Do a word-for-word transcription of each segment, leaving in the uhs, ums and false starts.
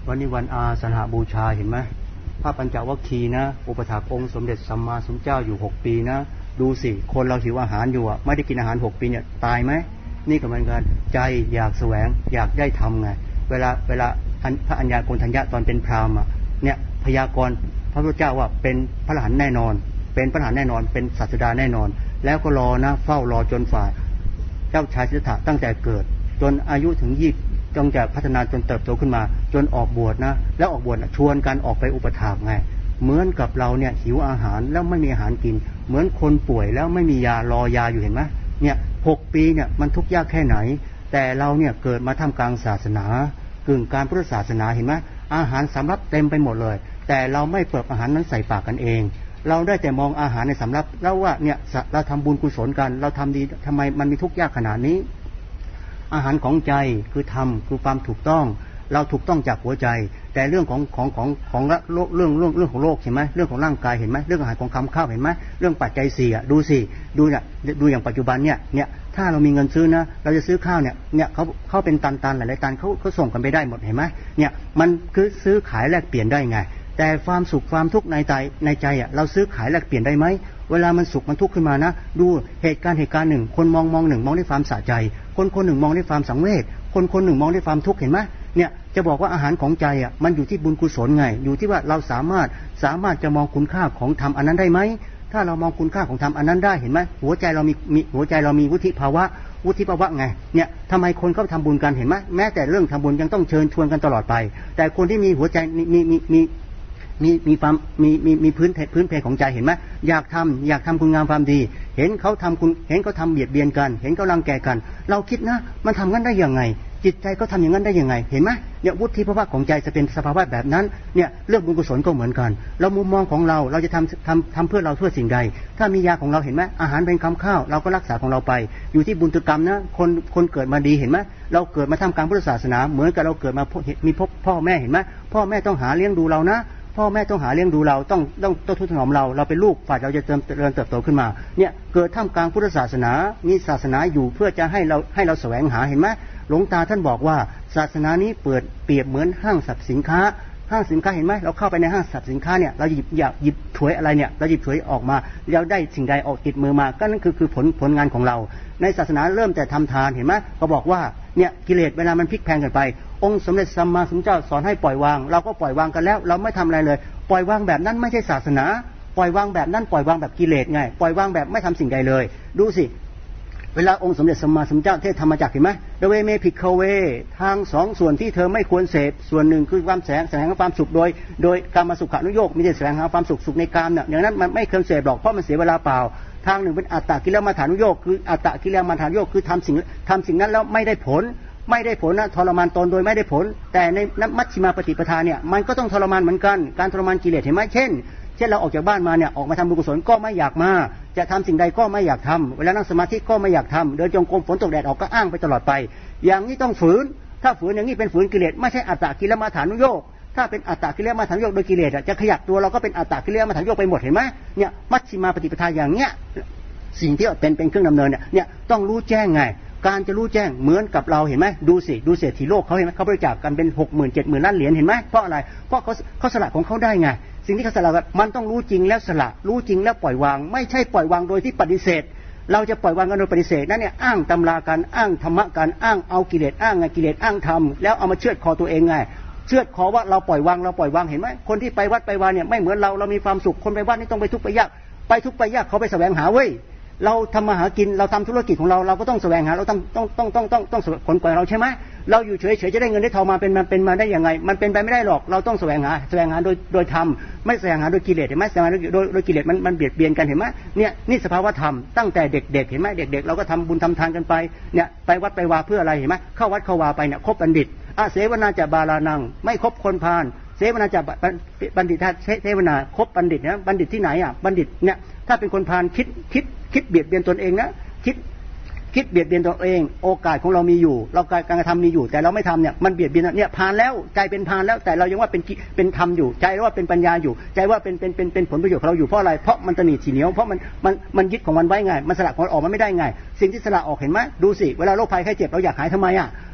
วันนี้วันอาสาฬหบูชาเห็นไหมพระปัญจวัคคีย์นะอุปถากองค์สมเด็จสัมมาสัมพุทธเจ้าอยู่หกปีนะดูสิคนเราหิวอาหารอยู่อ่ะไม่ได้กินอาหารหกปีเนี่ยตายไหมนี่ก็เหมือนกันใจอยากแสวงอยากได้ทำไงเวลาเวลาพระอัญญาโกณฑัญญะตอนเป็นพราหมณ์เนี่ยพยากรณ์พระพุทธเจ้าว่าเป็นพระอรหันต์แน่นอนเป็นพระอรหันต์แน่นอนเป็นศาสดาแน่นอนแล้วก็รอนะเฝ้ารอจนฝ่าเจ้าชายสิทธัตถะตั้งแต่เกิดจนอายุถึงยี่จงจะพัฒนาจนเติบโตขึ้นมาจนออกบวชนะแล้วออกบวชชวนกันออกไปอุปถากไงเหมือนกับเราเนี่ยหิวอาหารแล้วไม่มีอาหารกินเหมือนคนป่วยแล้วไม่มียารอยาอยู่เห็นไหมเนี่ยหกปีเนี่ยมันทุกข์ยากแค่ไหนแต่เราเนี่ยเกิดมาท่ามกลางศาสนากึ่งการพุทธศาสนาเห็นไหมอาหารสำรับเต็มไปหมดเลยแต่เราไม่เปิดอาหารนั้นใส่ปากกันเองเราได้แต่มองอาหารในสำรับแล้วว่าเนี่ยเราทำบุญกุศลกันเราทำดีทำไมมันมีทุกข์ยากขนาดนี้อาหารของใจคือธรรมคือความถูกต้องเราถูกต้องจากหัวใจแต่เรื่องของของของของโลกเรื่องเรื่องเรื่องของโลกเห็นไหมเรื่องของร่างกายเห็นไหมเรื่องอาหารของคำข้าวเห็นไหมเรื่องปัจจัยสี่อ่ะดูสิดูเนี่ยดูอย่างปัจจุบันเนี่ยเนี่ยถ้าเรามีเงินซื้อนะเราจะซื้อข้าวเนี่ยเนี่ยเขาเขาเป็นตันๆหลายๆตันเขาเขาส่งกันไปได้หมดเห็นไหมเนี่ยมันคือซื้อขายแลกเปลี่ยนได้ไงแต่ความสุขความทุกข์ในใจในใจอ่ะเราซื้อขายแลกเปลี่ยนได้ไหมเวลามันสุขมันทุกข์ขึ้นมานะดูเหตุการณ์เหตุการณ์หนึ่งคนมองมองหนึ่งมองด้วยความสะใจคนคนหนึ่งมองด้วยความสังเวชคนคนหนึ่งมองด้วยความทุกข์เห็นไหมเนี่ยจะบอกว่าอาหารของใจอ่ะมันอยู่ที่บุญกุศลไงอยู่ที่ว่าเราสามารถสามารถจะมองคุณค่าของธรรมอันนั้นได้ไหมถ้าเรามองคุณค่าของธรรมอันนั้นได้เห็นไหมหัวใจเรามีมีหัวใจเรามีวุฒิภาวะวุฒิภาวะไงเนี่ยทำไมคนเขาทำบุญกันเห็นไหมแม้แต่เรื่องทำบุญยังต้องเชิญชวนกันตลอดไปแต่คนที่มีหัวใจมีมีมีมีมีความมีมีมีพื้นพื้นเพของใจเห็นไหมอยากทำอยากทำคุณงามความดีเห็นเขาทำคุณเห็นเขาทำเบียดเบียนกันเห็นเขารังแกกันเราคิดนะมันทำงั้นได้ยังไงจิตใจเขาทำอย่างนั้นได้ยังไงเห็นไหมเนี่ยวุฒิภาวะของใจจะเป็นสภาวะแบบนั้นเนี่ยเรื่องบุญกุศลก็เหมือนกันเรามุมมองของเราเราจะทำทำทำเพื่อเราเพื่อสิ่งใดถ้ามียาของเราเห็นไหมอาหารเป็นคำข้าวเราก็รักษาของเราไปอยู่ที่บุญกรรมนะคนคนเกิดมาดีเห็นไหมเราเกิดมาทำการพุทธศาสนาเหมือนกับเราเกิดมามีพ่อพ่อแม่เห็นไหมพ่อแม่ต้องหาเลี้ยงดูเรานะพ่อแม่ต้องหาเลี้ยงดูเราต้องต้องต้องทุนถนอมเราเราเป็นลูกฝ่ายเราจะเติมเจริญเติบโตขึ้นมาเนี่ยเกิดท่ามกลางพุทธศาสนามีศาสนาอยู่เพื่อจะให้เราให้เราแสวงหาเห็นไหมหลวงตาท่านบอกว่าศาสนานี้เปิดเปรียบเหมือนห้างสรรพสินค้าห้างสินค้าเห็นไหมเราเข้าไปในห้างสรรพสินค้าเนี่ยเราหยิบอยากหยิบถวยอะไรเนี่ยเราหยิบถวยออกมาเราได้สิ่งใดออกติดมือมาก็นั่นคือคือผลผลงานของเราในศาสนาเริ่มแต่ทำทานเห็นไหมก็บอกว่าเนี่ยกิเลสเวลามันพลิกแพลงกันไปองค์สมเด็จสัมมาสัมพุทธเจ้าสอนให้ปล่อยวางเราก็ปล่อยวางกันแล้วเราไม่ทำอะไรเลยปล่อยวางแบบนั้นไม่ใช่ศาสนาปล่อยวางแบบนั้นปล่อยวางแบบกิเลสไงปล่อยวางแบบไม่ทำสิ่งใดเลยดูสิเวลาองค์สมเด็จสัมมาสัมพุทธเจ้าเทศธรรมจักรเห็นไหมเดเวเมพิกเวทางสองส่วนที่เธอไม่ควรเสพส่วนหนึ่งคือความแสวงแสวงหาความสุขโดยโดยกามสุขานุโยคมีแต่แสวงหาความสุขสุขในกามเนี่ยอย่างนั้นมันไม่ควรเสพหรอกเพราะมันเสียเวลาเปล่าทางหนึ่งเป็นอัตตกิลมัฏฐานุโยคคืออัตตกิลมัฏฐานุโยคคือทำสิ่งทำสิ่งนั้นแล้วไม่ได้ผลไม่ได้ผลนะทรมานตนโดยไม่ได้ผลแต่ในมัชฌิมาปฏิปทาเนี่ยมันก็ต้องทรมานเหมือนกันการทรมานกิเลสเห็นไหมเช่นเช่นเราออกจากบ้านมาเนี่ยออกมาทำบุญกุศลก็ไม่อยากมาจะทำสิ่งใดก็ไม่อยากทำเวลานั่งสมาธิก็ไม่อยากทำเดินจงกรมฝนตกแดดออกก็อ้างไปตลอดไปอย่างนี้ต้องฝืนถ้าฝืนอย่างนี้เป็นฝืนกิเลสไม่ใช่อัตตกิลมัฏฐานุโยคถ้าเป็นอัตตกิลมัฏฐานุโยคโดยกิเลสจะขยับตัวเราก็เป็นอัตตกิลมัฏฐานุโยคไปหมดเห็นไหมเนี่ยมัชฌิมาปฏิปทาอย่างเนี้ยสิ่งที่เป็นเป็นเครื่องดำเนินเนี่ยเนี่ยต้องรู้แจ้งไงการจะรู้แจ้งเหมือนกับเราเห็นไหมดูสิดูเศรษฐีโลกเขาเห็นไหมเขาบริจาคกันเป็นหกหมื่นเจ็ดหมื่นล้านเหรียญเห็นไหมเพราะอะไรเพราะเขาเขาสละของเขาได้ไงสิ่งที่เขาสละมันต้องรู้จริงแล้วสละรู้จริงแล้วปล่อยวางไม่ใช่ปล่อยวางโดยที่ปฏิเสธเราจะปล่อยวางกันโดยปฏิเสธนั่นเนี่ยอ้างตำรากันอ้างธรรมะกันอ้างเอากิเลสอ้างไงกิเลสอ้างธรรมแล้วเอามาเชือดคอตัวเองไงเชือดคอว่าเราปล่อยวางเราปล่อยวางเห็นไหมคนที่ไปวัดไปวาเนี่ยไม่เหมือนเราเรามีความสุขคนไปวัดนี่ต้องไปทุกข์ไปยากไปทุกข์ไปยากเขาไปแสวงหาเว้ยเราทำมาหากินเราทำธุรกิจของเราเราก็ต้องแสวงหาเราต้องต้องต้องต้องต้องต้องขนกว่าเราใช่ไหมเราอยู่เฉยเฉยจะได้เงินได้ทองมาเป็นมันเป็นมาได้ยังไงมันเป็นไปไม่ได้หรอกเราต้องแสวงหาแสวงหาโดยโดยธรรมไม่แสวงหาโดยกิเลสเห็นไหมแสวงหาโดยโดยกิเลสมันมันเบียดเบียนกันเห็นไหมเนี่ยนี่สภาวะธรรมตั้งแต่เด็กๆเห็นไหมเด็กๆเราก็ทำบุญทำทานกันไปเนี่ยไปวัดไปวาเพื่ออะไรเห็นไหมเข้าวัดเข้าวาไปเนี่ยคบบัณฑิตอาเสวนาจะบาลานังไม่คบคนพาลเสวนาจะบัณฑิตเสวนาคบบัณฑิตนะบัณฑิตที่ไหนอ่ะบัณฑิตเนี่ยถ้าเป็นคนพาลคิดคิดคิดเบียดเบียนตนเองนะคิดคิดเบียดเบียนตัวเองโอกาสของเรามีอยู่เราการกระทำมีอยู่แต่เราไม่ทำเนี่ยมันเบียดเบียนเนี่ยพานแล้วใจเป็นพานแล้วแต่เรายังว่าเป็นเป็นธรรมอยู่ใจว่าเป็นปัญญาอยู่ใจว่าเป็นเป็นเป็นเป็นผลประโยชน์ของเราอยู่เพราะอะไรเพราะมันตนีทีเหนียวเพราะมันมันมันยึดของมันไว้ไงมันสละของมันออกมาไม่ได้ไงสิ่งที่สละออกเห็นไหมดูสิเวลาโรคภัยไข้เจ็บเราอยากหายทำไมอ่ะ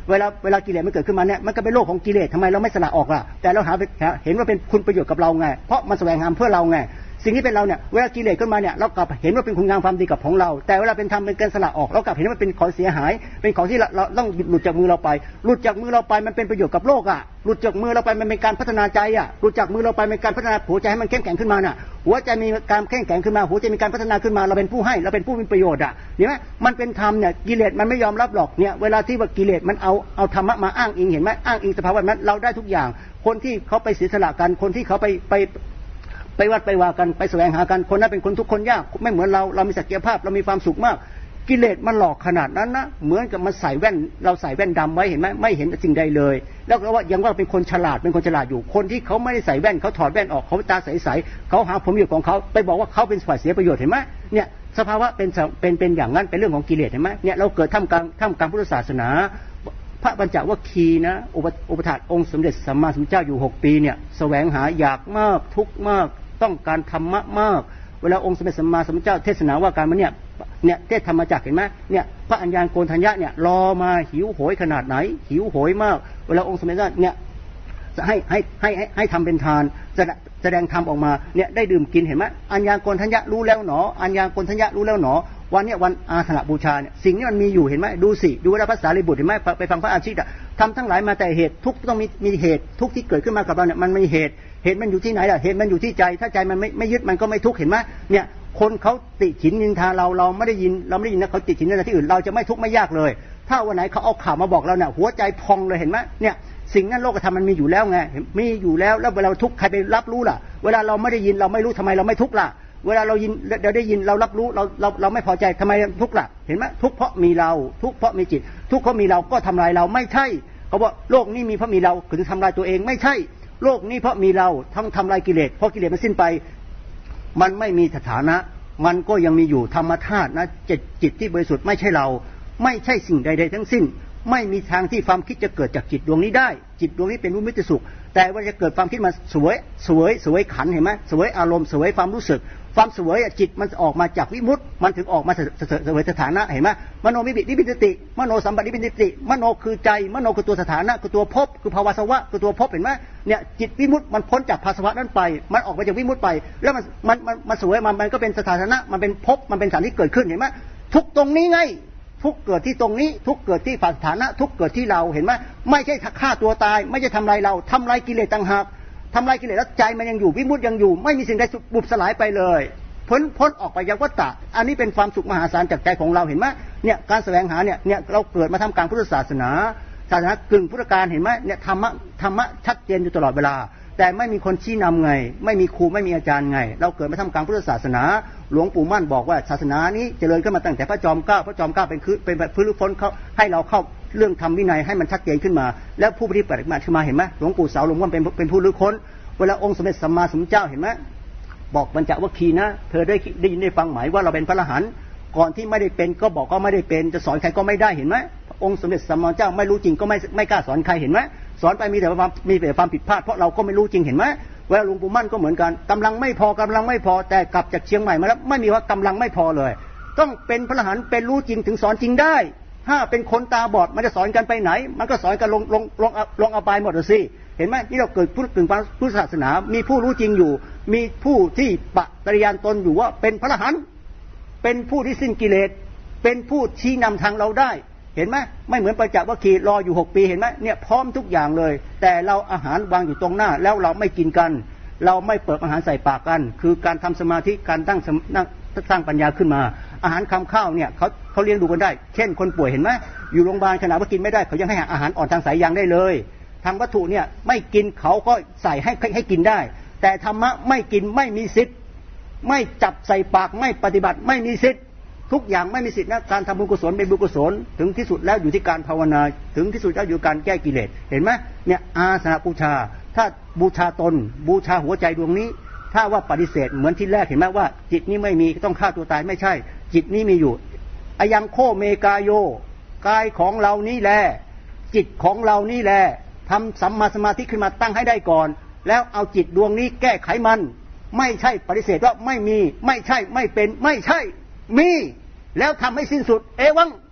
เวลาเวลากิเลสมันเกิดขึ้นมาเนี่ยมันก็เป็นโลกของกิเลสทำไมเราไม่สละออกล่ะแต่เราหาเห็นว่าเป็นคุณประโยชน์กับเราไงเพราะมันแสวงหาเพื่อเราไงสิ่งที่เป็นเราเนี่ยเวลากิเลสขึ้นมาเนี่ยเรากลับเห็นว่าเป็นคุณงามความดีกับของเราแต่เวลาเป็นธรรมเป็นการสละออกเรากลับเห็นว่าเป็นของเสียหายเป็นของที่เราต้องหลุดจากมือเราไปหลุดจากมือเราไปมันเป็นประโยชน์กับโลกอ่ะหลุดจากมือเราไปมันเป็นการพัฒนาใจอ่ะหลุดจากมือเราไปเป็นการพัฒนาหัวใจให้มันเข้มแข็งขึ้นมาน่ะหัวใจมีการเข้มแข็งขึ้นมาหัวใจมีการพัฒนาขึ้นมาเราเป็นผู้ให้เราเป็นผู้มีประโยชน์อ่ะเห็นไหมมันเป็นธรรมเนี่ยกิเลสมันไม่ยอมรับหรอกเนี่ยเวลาที่ว่ากิเลสมันเอาเอาธรรมะมาอ้างอิงเห็นไหมอ้างอิงสภาวะนั้นเราได้ทุกอย่างคนที่เขาไปเสียสละกันคนที่เขาไปไปไปวัดไปว่ากันไปแสวงหากันคนนั้นเป็นคนทุกคนยากไม่เหมือนเราเรามีศักยภาพเรามีความสุขมากกิเลสมันหลอกขนาดนั้นนะเหมือนกับมันใส่แว่นเราใส่แว่นดำไว้เห็นไหมไม่เห็นสิ่งใดเลยแล้วก็ว่ายังว่าเป็นคนฉลาดเป็นคนฉลาดอยู่คนที่เขาไม่ได้ใส่แว่นเขาถอดแว่นออกเขาตาใสๆเขาหาผลประโยชน์ของเขาไปบอกว่าเขาเป็นฝ่ายเสียประโยชน์เห็นไหมเนี่ยสภาวะเป็นเป็นเป็นอย่างนั้นเป็นเรื่องของกิเลสเห็นไหมเนี่ยเราเกิดท่ามกลางท่ามกลางพุทธศาสนาพระปัญจวัคคีย์นะอุปถากองค์สมเด็จสัมมาสัมพุทธเจ้าอยู่หกปีเนี่ยแสวงหาอยากมากทุกข์มากต้องการธรรมะมากเวลาองค์สมเด็จสัมมาสัมพุทธเจ้าเทศนาว่าการมันเนี่ยเนี่ยเทศธรรมจักรเห็นไหมเนี่ยพระอัญญาณโกณฑัญญะเนี่ยรอมาหิวโหยขนาดไหนหิวโหยมากเวลาองค์สมเด็จเนี่ยจะให้ให้ให้ให้ให้ทำเป็นทานแสดงธรรมออกมาเนี่ยได้ดื่มกินเห็นไหมอัญญาณโกณฑัญญะรู้แล้วหนออัญญาณโกณฑัญญะรู้แล้วหนอวันนี้วันอาสนะบูชาเนี่ยสิ่งนี้มันมีอยู่เห็นไหมดูสิดูเวลาภาษาลิบุตรเห็นไหมไปฟังพระอาชิตอะทำทั้งหลายมาแต่เหตุทุกต้องมีมีเหตุทุกที่เกิดขึ้นมากับเราเนี่ยมันมีเหตุเหตุมันอยู่ที่ไหนล่ะเหตุมันอยู่ที่ใจถ้าใจมันไม่ไม่ยึดมันก็ไม่ทุกข์เห็นไหมเนี่ยคนเขาติฉินนินทาเราเราไม่ได้ยินเราไม่ได้ยินนะเขาติฉินในที่อื่นเราจะไม่ทุกข์ไม่ยากเลยถ้าวันไหนเขาเอาข่าวมาบอกเราเนี่ยหัวใจพองเลยเห็นไหมเนี่ยสิ่งนั้นโลกธรรมมันมีอยู่แล้วไงมีอยู่แล้วแล้วเวลาทุกข์ใครไปรับรู้ล่ะเวลาเราไม่ได้ยินเราไม่รู้ทำไมเราไม่ทุกข์ล่ะเวลาเรายินเราได้ยินเรารับรู้เราเราเราไม่พอใจทำไมทุกข์ล่ะเห็นไหมทุกข์เพราะมีเราทุกข์เพราะมีจิตทุกข์เพราะมีเราก็ทำลายเราไม่ใช่เขาบอกโลกนี้มีเพราะมีเราถึงทำลายตัวเองไม่ใช่โลกนี้เพราะมีเราทั้งทำลายกิเลสเพราะกิเลสมันสิ้นไปมันไม่มีสถานะมันก็ยังมีอยู่ธรรมธาตุนะจิตจิตที่บริสุทธิ์ไม่ใช่เราไม่ใช่สิ่งใดๆทั้งสิ้นไม่มีทางที่ความคิดจะเกิดจากจิตดวงนี้ได้จิตดวงนี้เป็นวิมุตติสุขแต่ว่าจะเกิดความคิดมาสวยสวยสวยขันเห็นไหมสวยอารมณ์สวยความรู้สึกความสวยจิตมันออกมาจากวิมุตติมันถึงออกมาสวยสถานะเห็นไหมมโนมิบินิพินติมโนสัมปนิพินติมโนคือใจมโนคือตัวสถานะคือตัวภพคือภาวะสวะคือตัวภพเห็นไหมเนี่ยจิตวิมุตติมันพ้นจากภาวะสวะนั้นไปมันออกมาจากวิมุตติไปแล้วมันมันมันมันสวยมันมันก็เป็นสถานะมันเป็นภพมันเป็นสถานที่เกิดขึ้นเห็นไหมทุกตรงนี้ไงทุกเกิดที่ตรงนี้ทุกเกิดที่สถานะทุกเกิดที่เราเห็นไหมไม่ใช่ฆ่าตัวตายไม่ใช่ทำลายเราทำลายกิเลสต่างหากทำลายกิเลสแล้วใจมันยังอยู่วิมุตติยังอยู่ไม่มีสิ่งใดบุบสลายไปเลยพ้นพ้นออกไปจากวัฏฏะอันนี้เป็นความสุขมหาศาลจากใจของเราเห็นไหมเนี่ยการแสวงหาเนี่ยเนี่ยเราเกิดมาทำการพุทธศาสนาศาสนากึ่งพุทธการเห็นไหมเนี่ยธรรมะธรรมะชัดเจนอยู่ตลอดเวลาแต่ไม่มีคนชี้นำไงไม่มีครูไม่มีอาจารย์ไงเราเกิดมาทำการพุทธศาสนาหลวงปู่มั่นบอกว่าศาสนานี้เจริญขึ้นมาตั้งแต่พระจอมเกล้าพระจอมเกล้าเป็นคือเป็นพื้นพ้นเขาให้เราเข้าเรื่องธรรมวินัยให้มันชัดเจนขึ้นมาแล้วผู้ปฏิบัติมาขึ้นมาเห็นไหมหลวงปู่เสาหลวงพ่อเป็นเป็นผู้ลื้อค้นเวลาองค์สมเด็จสัมมาสัมพุทธเจ้าเห็นไหมบอกปัญจวัคคีย์นะเธอได้ได้ยินได้ฟังไหมว่าเราเป็นพระอรหันต์ก่อนที่ไม่ได้เป็นก็บอกก็ไม่ได้เป็นจะสอนใครก็ไม่ได้เห็นไหมองค์สมเด็จสัมมาสัมพุทธเจ้าไม่รู้จริงก็ไม่ไม่กล้าสอนใครเห็นไหมสอนไปมีแต่ความมีแต่ความผิดพลาดเพราะเราก็ไม่รู้จริงเห็นไหมเวลาหลวงปู่มั่นก็เหมือนกันกำลังไม่พอกำลังไม่พอแต่กลับจากเชียงใหม่มาแล้วไม่มีว่ากำลังไม่พอเลยต้องเป็นพระอรหันต์เป็นรู้จริงถึงสอนจริงได้ถ้าเป็นคนตาบอดมันจะสอนกันไปไหนมันก็สอนกันลงลงลงลงอบายหมดเลยสิเห็นไหมที่เราเกิดพุทธกึ่งพุทธศาสนามีผู้รู้จริงอยู่มีผู้ที่ปฏิญาณตนอยู่ว่าเป็นพระอรหันต์เป็นผู้ที่สิ้นกิเลสเป็นผู้ชี้นำทางเราได้เห็นไหมไม่เหมือนปัญจวัคคีย์รออยู่หกปีเห็นไหมเนี่ยพร้อมทุกอย่างเลยแต่เราอาหารวางอยู่ตรงหน้าแล้วเราไม่กินกันเราไม่เปิดอาหารใส่ปากกันคือการทำสมาธิการตั้งตั้งปัญญาขึ้นมาอาหารคำข้าวเนี่ยเขาเขาเลี้ยงดูกันได้เช่นคนป่วยเห็นไหมอยู่โรงพยาบาลขณะว่ากินไม่ได้เขายังให้อาหารอ่อนทางสายยางได้เลยทางวัตถุเนี่ยไม่กินเขาก็ใส่ให้ให้กินได้แต่ธรรมะไม่กินไม่มีสิทธิ์ไม่จับใส่ปากไม่ปฏิบัติไม่มีสิทธิ์ทุกอย่างไม่มีสิทธิ์นะการทำบุญกุศลเป็นบุญกุศลถึงที่สุดแล้วอยู่ที่การภาวนาถึงที่สุดแล้วอยู่การแก้กิเลสเห็นไหมเนี่ยอาสนะบูชาถ้าบูชาตนบูชาหัวใจดวงนี้ถ้าว่าปฏิเสธเหมือนที่แรกเห็นไหมว่าจิตนี้ไม่มีต้องฆ่าตัวตายไม่ใช่จิตนี้มีอยู่อายังโคเมกายโยกายของเรานี่แหละจิตของเรานี่แหละทำสัมมาสมาธิขึ้นมาตั้งให้ได้ก่อนแล้วเอาจิตดวงนี้แก้ไขมันไม่ใช่ปฏิเสธว่าไม่มีไม่ใช่ไม่เป็นไม่ใช่มีแล้วทำให้สิ้นสุดเอวัง